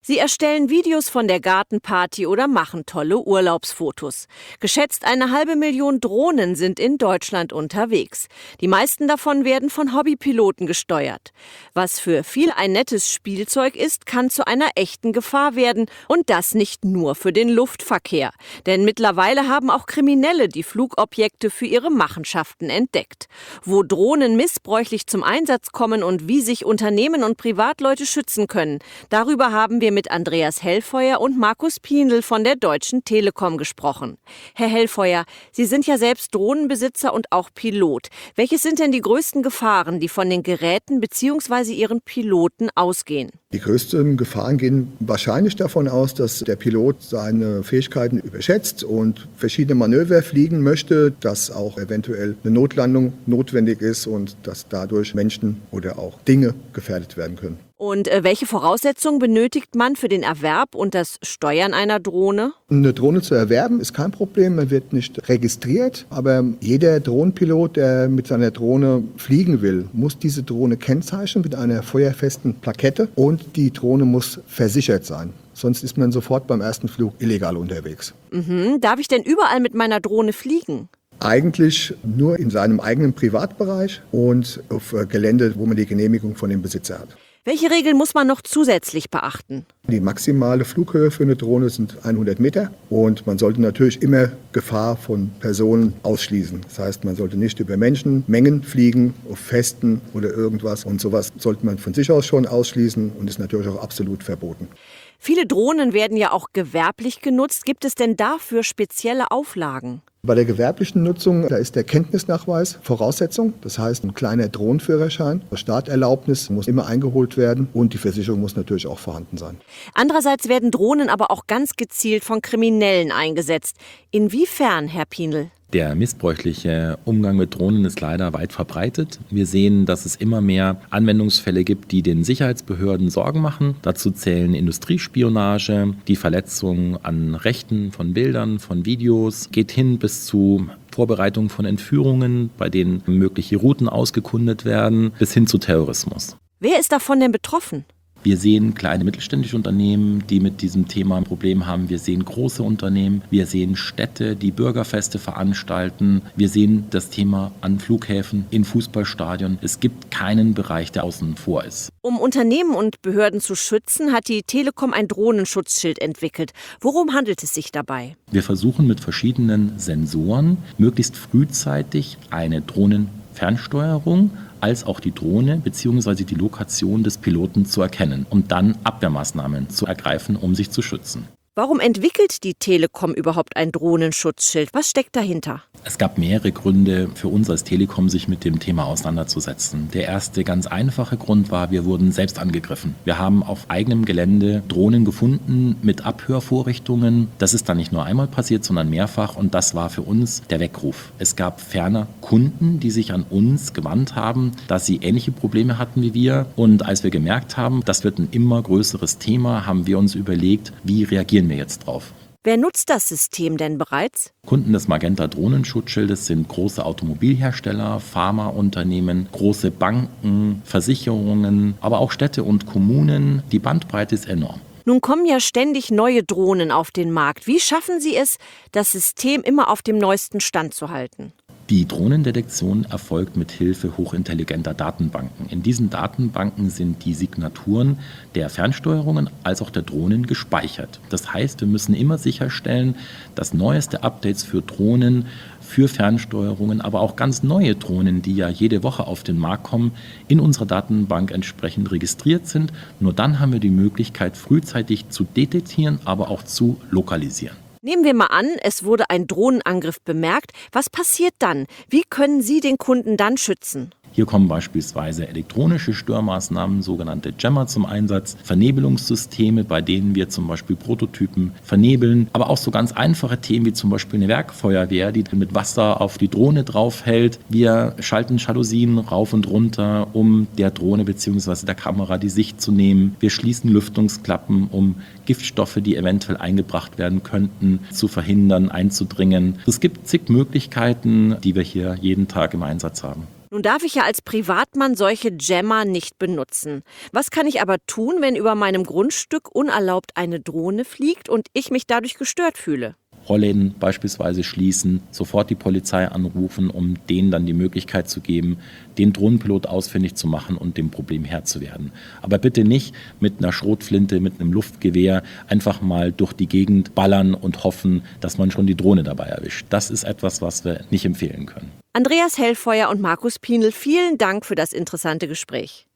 Sie erstellen Videos von der Gartenparty oder machen tolle Urlaubsfotos. Geschätzt 500.000 Drohnen sind in Deutschland unterwegs. Die meisten davon werden von Hobbypiloten gesteuert. Was für viele ein nettes Spielzeug ist, kann zu einer echten Gefahr werden. Und das nicht nur für den Luftverkehr. Denn mittlerweile haben auch Kriminelle die Flugobjekte für ihre Machenschaften entdeckt. Wo Drohnen missbräuchlich zum Einsatz kommen und wie sich Unternehmen und Privatleute schützen können, darüber haben wir mit Andreas Hellfeuer und Markus Pienl von der Deutschen Telekom gesprochen. Herr Hellfeuer, Sie sind ja selbst Drohnenbesitzer und auch Pilot. Welches sind denn die größten Gefahren, die von den Geräten bzw. ihren Piloten ausgehen? Die größten Gefahren gehen wahrscheinlich davon aus, dass der Pilot seine Fähigkeiten überschätzt und verschiedene Manöver fliegen möchte, dass auch eventuell eine Notlandung notwendig ist und dass dadurch Menschen oder auch Dinge gefährdet werden können. Und welche Voraussetzungen benötigt man für den Erwerb und das Steuern einer Drohne? Eine Drohne zu erwerben ist kein Problem, man wird nicht registriert, aber jeder Drohnenpilot, der mit seiner Drohne fliegen will, muss diese Drohne kennzeichnen mit einer feuerfesten Plakette und die Drohne muss versichert sein. Sonst ist man sofort beim ersten Flug illegal unterwegs. Darf ich denn überall mit meiner Drohne fliegen? Eigentlich nur in seinem eigenen Privatbereich und auf Gelände, wo man die Genehmigung von dem Besitzer hat. Welche Regeln muss man noch zusätzlich beachten? Die maximale Flughöhe für eine Drohne sind 100 Meter und man sollte natürlich immer Gefahr von Personen ausschließen. Das heißt, man sollte nicht über Menschenmengen fliegen, auf Festen oder irgendwas und sowas sollte man von sich aus schon ausschließen und ist natürlich auch absolut verboten. Viele Drohnen werden ja auch gewerblich genutzt. Gibt es denn dafür spezielle Auflagen? Bei der gewerblichen Nutzung, da ist der Kenntnisnachweis Voraussetzung. Das heißt, ein kleiner Drohnenführerschein. Die Starterlaubnis muss immer eingeholt werden und die Versicherung muss natürlich auch vorhanden sein. Andererseits werden Drohnen aber auch ganz gezielt von Kriminellen eingesetzt. Inwiefern, Herr Pienl? Der missbräuchliche Umgang mit Drohnen ist leider weit verbreitet. Wir sehen, dass es immer mehr Anwendungsfälle gibt, die den Sicherheitsbehörden Sorgen machen. Dazu zählen Industriespionage, die Verletzung an Rechten von Bildern, von Videos, geht hin bis zu Vorbereitung von Entführungen, bei denen mögliche Routen ausgekundet werden, bis hin zu Terrorismus. Wer ist davon denn betroffen? Wir sehen kleine mittelständische Unternehmen, die mit diesem Thema ein Problem haben. Wir sehen große Unternehmen. Wir sehen Städte, die Bürgerfeste veranstalten. Wir sehen das Thema an Flughäfen, in Fußballstadien. Es gibt keinen Bereich, der außen vor ist. Um Unternehmen und Behörden zu schützen, hat die Telekom ein Drohnenschutzschild entwickelt. Worum handelt es sich dabei? Wir versuchen mit verschiedenen Sensoren möglichst frühzeitig eine Drohnenfernsteuerung als auch die Drohne bzw. die Lokation des Piloten zu erkennen, um dann Abwehrmaßnahmen zu ergreifen, um sich zu schützen. Warum entwickelt die Telekom überhaupt ein Drohnenschutzschild? Was steckt dahinter? Es gab mehrere Gründe für uns als Telekom, sich mit dem Thema auseinanderzusetzen. Der erste ganz einfache Grund war, wir wurden selbst angegriffen. Wir haben auf eigenem Gelände Drohnen gefunden mit Abhörvorrichtungen. Das ist dann nicht nur einmal passiert, sondern mehrfach und das war für uns der Weckruf. Es gab ferner Kunden, die sich an uns gewandt haben, dass sie ähnliche Probleme hatten wie wir. Und als wir gemerkt haben, das wird ein immer größeres Thema, haben wir uns überlegt, wie reagieren wir jetzt drauf. Wer nutzt das System denn bereits? Kunden des Magenta-Drohnenschutzschildes sind große Automobilhersteller, Pharmaunternehmen, große Banken, Versicherungen, aber auch Städte und Kommunen. Die Bandbreite ist enorm. Nun kommen ja ständig neue Drohnen auf den Markt. Wie schaffen Sie es, das System immer auf dem neuesten Stand zu halten? Die Drohnendetektion erfolgt mit Hilfe hochintelligenter Datenbanken. In diesen Datenbanken sind die Signaturen der Fernsteuerungen als auch der Drohnen gespeichert. Das heißt, wir müssen immer sicherstellen, dass neueste Updates für Drohnen, für Fernsteuerungen, aber auch ganz neue Drohnen, die ja jede Woche auf den Markt kommen, in unserer Datenbank entsprechend registriert sind. Nur dann haben wir die Möglichkeit, frühzeitig zu detektieren, aber auch zu lokalisieren. Nehmen wir mal an, es wurde ein Drohnenangriff bemerkt. Was passiert dann? Wie können Sie den Kunden dann schützen? Hier kommen beispielsweise elektronische Störmaßnahmen, sogenannte Jammer zum Einsatz, Vernebelungssysteme, bei denen wir zum Beispiel Prototypen vernebeln, aber auch so ganz einfache Themen wie zum Beispiel eine Werkfeuerwehr, die mit Wasser auf die Drohne draufhält. Wir schalten Jalousien rauf und runter, um der Drohne bzw. der Kamera die Sicht zu nehmen. Wir schließen Lüftungsklappen, um Giftstoffe, die eventuell eingebracht werden könnten, zu verhindern, einzudringen. Es gibt zig Möglichkeiten, die wir hier jeden Tag im Einsatz haben. Nun darf ich ja als Privatmann solche Jammer nicht benutzen. Was kann ich aber tun, wenn über meinem Grundstück unerlaubt eine Drohne fliegt und ich mich dadurch gestört fühle? Rollläden beispielsweise schließen, sofort die Polizei anrufen, um denen dann die Möglichkeit zu geben, den Drohnenpilot ausfindig zu machen und dem Problem Herr zu werden. Aber bitte nicht mit einer Schrotflinte, mit einem Luftgewehr einfach mal durch die Gegend ballern und hoffen, dass man schon die Drohne dabei erwischt. Das ist etwas, was wir nicht empfehlen können. Andreas Hellfeuer und Markus Pienl, vielen Dank für das interessante Gespräch.